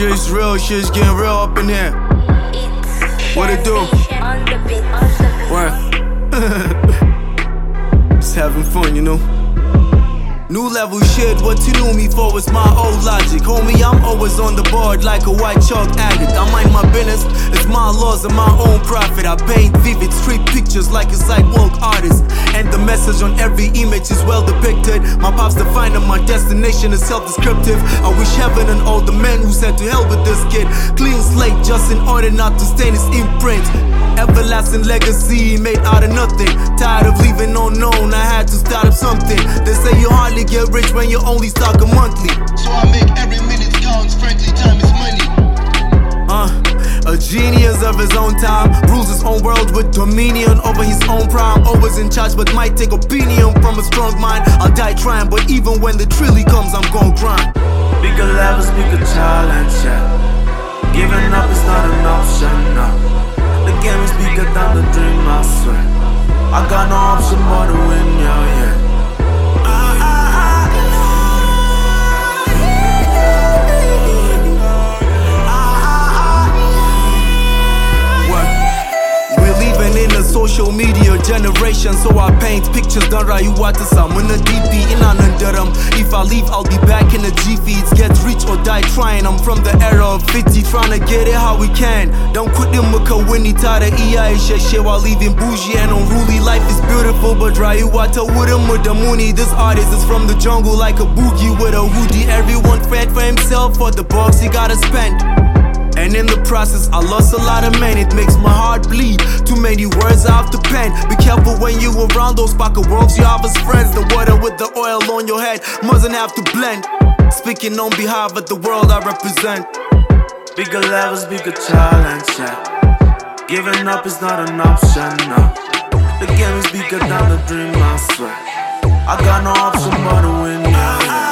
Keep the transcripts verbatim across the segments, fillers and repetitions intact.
Shit's real, shit's getting real up in here. What it do? What? Just having fun, you know. New level shit, what you knew me for was my old logic. Homie, I'm always on the board like a white chalk addict. I mind my business, it's my laws and my own profit. I paint vivid street pictures like a sidewalk artist. And the message on every image is well depicted. My pops define and my destination is self-descriptive. I wish heaven and all the men who said to hell with this kid. Clean slate just in order not to stain his imprint. Everlasting legacy made out of nothing. Tired of leaving unknown, I had to start up something. They say you hardly get rich when you only stock a monthly. So I make every minute counts, frankly time is money. Uh, a genius of his own time, rules his own world with dominion over his own prime. Always in charge but might take opinion from a strong mind. I'll die trying, but even when the trilly comes I'm gon' grind. Bigger levels, bigger challenge, yeah. Giving up is not an option, no. The game is bigger than the dream, I swear. I got no option but to win, yeah, yeah. In a social media generation, so I paint pictures done rayuwa some in a D P in anandaram. If I leave, I'll be back in the G feeds. Get rich or die trying. I'm from the era of fifty, trying to get it how we can. Don't quit them muka winnie tada iya sheshe while leaving bougie and unruly. Life is beautiful, but rayuwa ta wurin mu da muni. This artist is from the jungle like a boogie with a hoodie. Everyone fed for himself for the bucks he gotta spend. And in the process, I lost a lot of men, it makes my heart bleed. Too many words I have to pen. Be careful when you around those pocket worlds you have as friends. The water with the oil on your head mustn't have to blend. Speaking on behalf of the world I represent. Bigger levels, bigger challenge, yeah. Giving up is not an option, no. The game is bigger than the dream, I swear. I got no option but to win, yeah, yeah.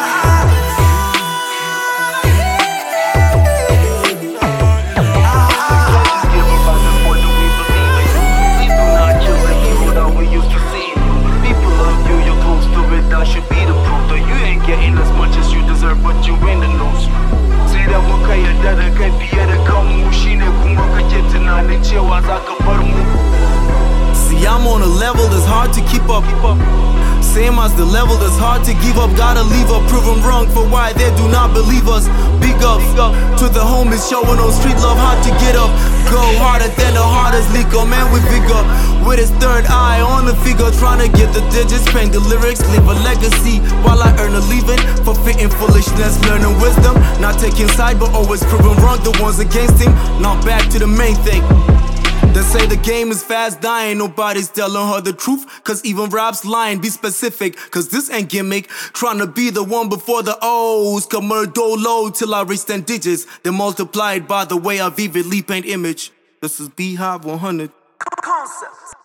See, I'm on a level that's hard to keep up. Same as the level that's hard to give up. Gotta leave up, prove them wrong for why they do not believe us. Big ups to the homies showing on street love, hard to get up. Go harder than the hardest liquor, man, we bigger. With his third eye on the figure, trying to get the digits, paint the lyrics, leave a legacy while I earn a living. For fitting foolishness, learning wisdom, not taking side but always proving wrong the ones against him. Now back to the main thing. They say the game is fast dying, nobody's telling her the truth. Cause even rap's lying, be specific, cause this ain't gimmick. Trying to be the one before the O's. Come low till I reach ten digits, then multiplied by the way I vividly paint image. This is Beehive one hundred. Concepts.